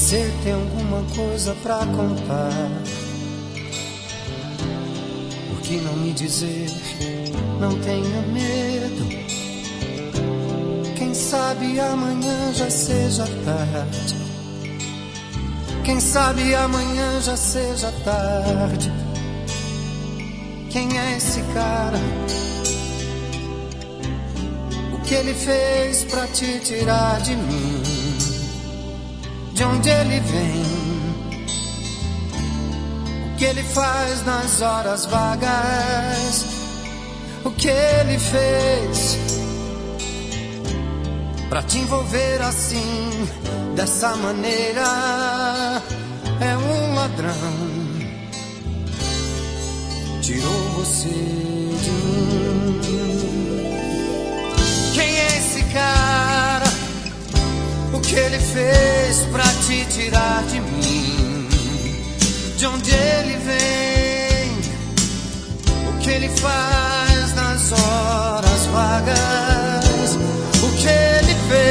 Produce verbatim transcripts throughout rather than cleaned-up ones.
Você tem alguma coisa pra contar? Por que não me dizer? Não tenha medo. Quem sabe amanhã já seja tarde. Quem sabe amanhã já seja tarde. Quem é esse cara? O que ele fez pra te tirar de mim? De onde ele vem? O que ele faz nas horas vagas? O que ele fez pra te envolver assim, dessa maneira? É um ladrão, tirou você de mim. Quem é esse cara? O que ele fez pra te tirar de mim? De onde ele vem? O que ele faz nas horas vagas? O que ele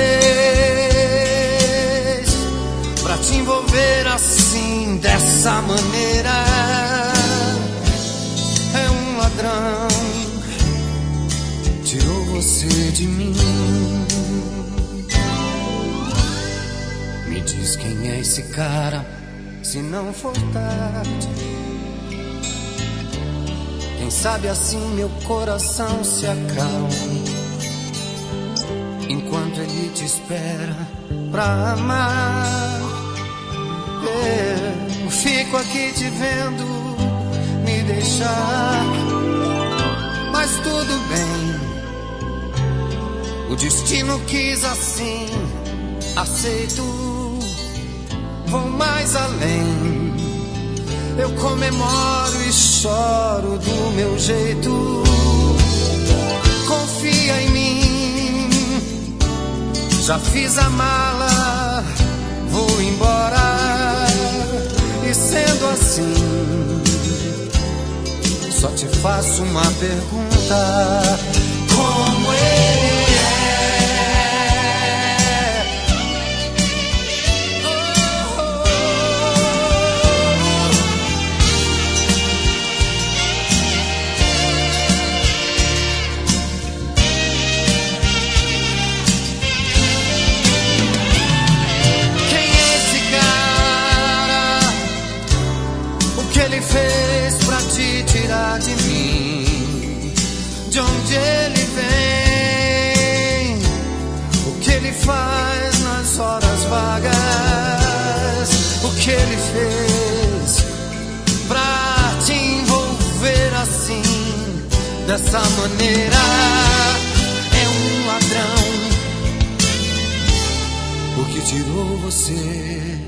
fez pra te envolver assim, dessa maneira? É um ladrão, tirou você de mim. Me diz quem é esse cara, se não for tarde. Quem sabe assim meu coração se acalme, enquanto ele te espera pra amar. Eu fico aqui te vendo me deixar, mas tudo bem. O destino quis assim, aceito. Vou mais além. Eu comemoro e choro do meu jeito. Confia em mim. Já fiz a mala, vou embora. E sendo assim, só te faço uma pergunta: como ele fez pra te tirar de mim? De onde ele vem? O que ele faz nas horas vagas? O que ele fez pra te envolver assim, dessa maneira? É um ladrão, porque tirou você